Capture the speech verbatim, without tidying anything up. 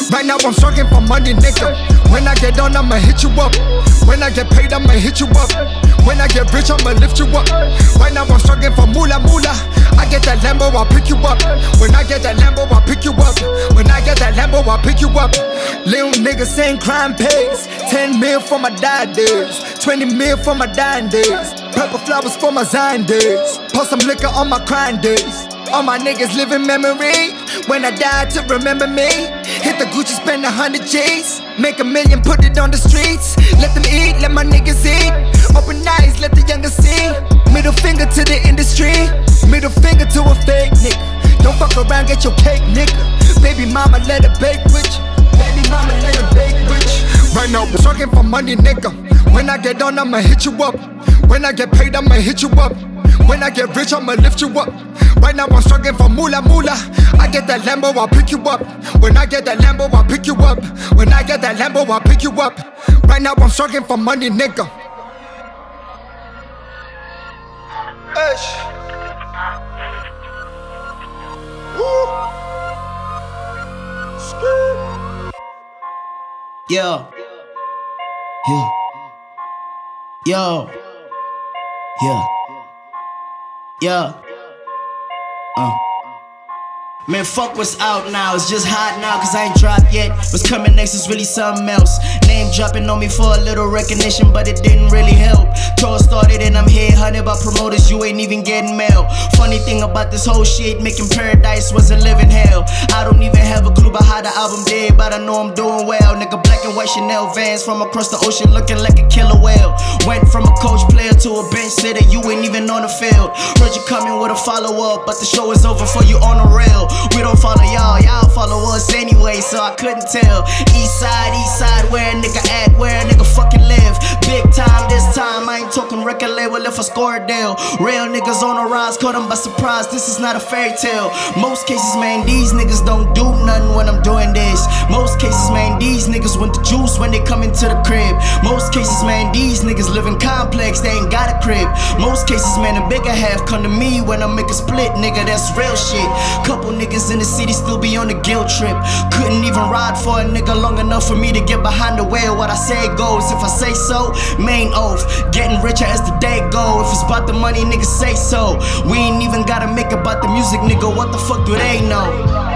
Right now I'm struggling for money, nigga. When I get on, I'ma hit you up. When I get paid, I'ma hit you up. When I get rich, I'ma lift you up. Right now I'm struggling for moolah moolah. I get that Lambo, I'll pick you up. When I get that Lambo, I'll pick you up. When I get that Lambo, I'll pick you up. Little niggas saying crime pays. Ten mil for my die days. Twenty mil for my dying days. Purple flowers for my Zion days. Pour some liquor on my crying days. All my niggas live in memory. When I die to remember me. Hit the Gucci, spend a hundred G's. Make a million, put it on the streets. Let them eat, let my niggas eat. Open eyes, let the youngers see. Middle finger to the industry. Middle finger to a fake nigga. Don't fuck around, get your cake, nigga. Baby mama, let her bake rich. Baby mama, let her bake rich. Right now, I'm struggling for money, nigga. When I get on, I'ma hit you up. When I get paid, I'ma hit you up. When I get rich, I'ma lift you up. Right now I'm struggling for moolah moolah. I get that Lambo, I'll pick you up. When I get that Lambo, I'll pick you up. When I get that Lambo, I'll pick you up. Right now I'm struggling for money, nigga. Ish. Woo. Yo. Yeah. Yo. Yeah. Yeah. Uh. Man, fuck what's out now, it's just hot now cause I ain't dropped yet. What's coming next is really something else. Name dropping on me for a little recognition, but it didn't really help. Tour started and I'm here hunted by promoters, you ain't even getting mail. Funny thing about this whole shit, making Paradise was a living hell. I don't even have a clue about how the album did, but I know I'm doing well. Nigga, black and white Chanel Vans from across the ocean looking like a killer whale. Went from a coach player to a bench sitter, you ain't even on the field. Heard you coming with a follow-up, but the show is over for you on the rail. We don't follow y'all, y'all follow us anyway, so I couldn't tell. East side, east side, where a nigga at, where a nigga fucking live. Big time this time, I ain't talking record label if I score a deal. Real niggas on the rise, caught them by surprise, this is not a fairy tale. Most cases, man, these niggas don't do nothing when I'm doing this. Most cases, man, these niggas want the juice when they come into the crib. Most cases, man, these niggas live in complex, they ain't got a crib. Most cases, man, the bigger half come to me when I make a split, nigga, that's real shit. Couple niggas in the city still be on a guilt trip. Couldn't even ride for a nigga long enough for me to get behind the wheel. What I say goes, if I say so, main oath. Getting richer as the day go. If it's about the money, niggas say so. We ain't even gotta make about the music, nigga, what the fuck do they know?